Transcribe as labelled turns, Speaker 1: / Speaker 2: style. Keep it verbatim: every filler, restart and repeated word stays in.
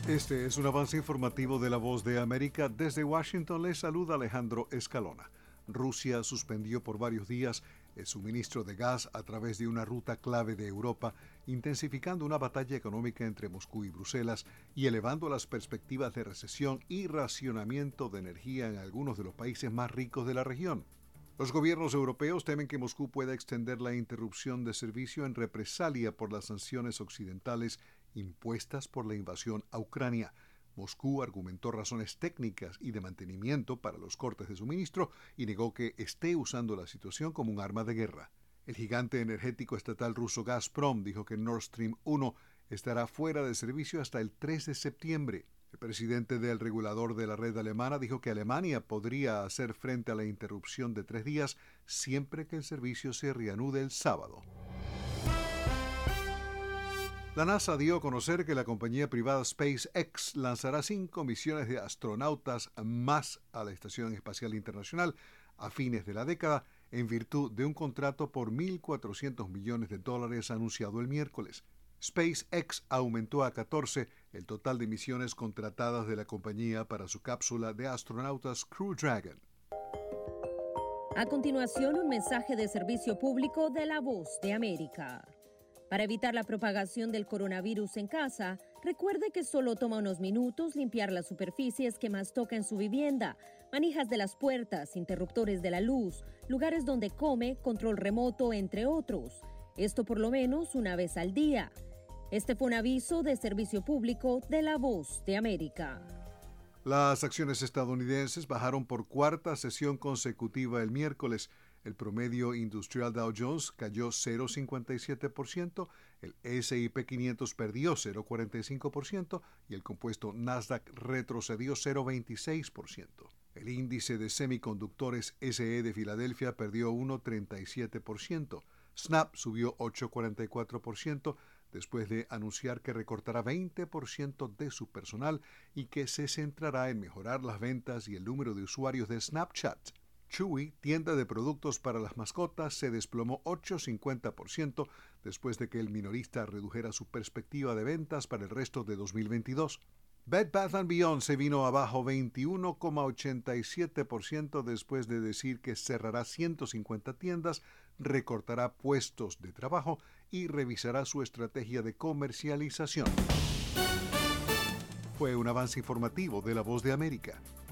Speaker 1: Este es un avance informativo de La Voz de América. Desde Washington les saluda Alejandro Escalona. Rusia suspendió por varios días el suministro de gas a través de una ruta clave de Europa, intensificando una batalla económica entre Moscú y Bruselas y elevando las perspectivas de recesión y racionamiento de energía en algunos de los países más ricos de la región. Los gobiernos europeos temen que Moscú pueda extender la interrupción de servicio en represalia por las sanciones occidentales impuestas por la invasión a Ucrania. Moscú argumentó razones técnicas y de mantenimiento para los cortes de suministro y negó que esté usando la situación como un arma de guerra. El gigante energético estatal ruso Gazprom dijo que Nord Stream uno estará fuera de servicio hasta el tres de septiembre. El presidente del regulador de la red alemana dijo que Alemania podría hacer frente a la interrupción de tres días siempre que el servicio se reanude el sábado. La NASA dio a conocer que la compañía privada SpaceX lanzará cinco misiones de astronautas más a la Estación Espacial Internacional a fines de la década en virtud de un contrato por mil cuatrocientos millones de dólares anunciado el miércoles. SpaceX aumentó a catorce el total de misiones contratadas de la compañía para su cápsula de astronautas Crew Dragon.
Speaker 2: A continuación, un mensaje de servicio público de La Voz de América. Para evitar la propagación del coronavirus en casa, recuerde que solo toma unos minutos limpiar las superficies que más toca en su vivienda, manijas de las puertas, interruptores de la luz, lugares donde come, control remoto, entre otros. Esto por lo menos una vez al día. Este fue un aviso de servicio público de La Voz de América.
Speaker 1: Las acciones estadounidenses bajaron por cuarta sesión consecutiva el miércoles. El promedio industrial Dow Jones cayó cero coma cincuenta y siete por ciento, el ese y pe quinientos perdió cero coma cuarenta y cinco por ciento y el compuesto Nasdaq retrocedió cero coma veintiséis por ciento. El índice de semiconductores ese e de Filadelfia perdió uno coma treinta y siete por ciento. Snap subió ocho coma cuarenta y cuatro por ciento después de anunciar que recortará veinte por ciento de su personal y que se centrará en mejorar las ventas y el número de usuarios de Snapchat. Chewy, tienda de productos para las mascotas, se desplomó ocho coma cincuenta por ciento después de que el minorista redujera su perspectiva de ventas para el resto de dos mil veintidós. Bed Bath and Beyond se vino abajo veintiuno coma ochenta y siete por ciento después de decir que cerrará ciento cincuenta tiendas, recortará puestos de trabajo y revisará su estrategia de comercialización. Fue un avance informativo de La Voz de América.